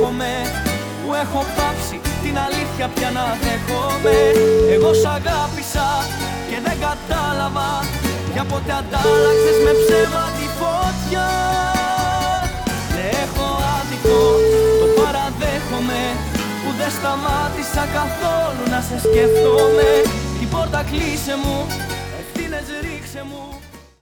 παραδέχομαι, που έχω πάψει την αλήθεια πια να δέχομαι. Εγώ σ' αγάπησα και δεν κατάλαβα, για ποτέ αντάλλαξες με ψέμα τη φωτιά. Ναι, έχω άδικο, το παραδέχομαι, που δεν σταμάτησα καθόλου να σε σκεφτόμαι. Την πόρτα κλείσε μου, ευθύνες ρίξε μου.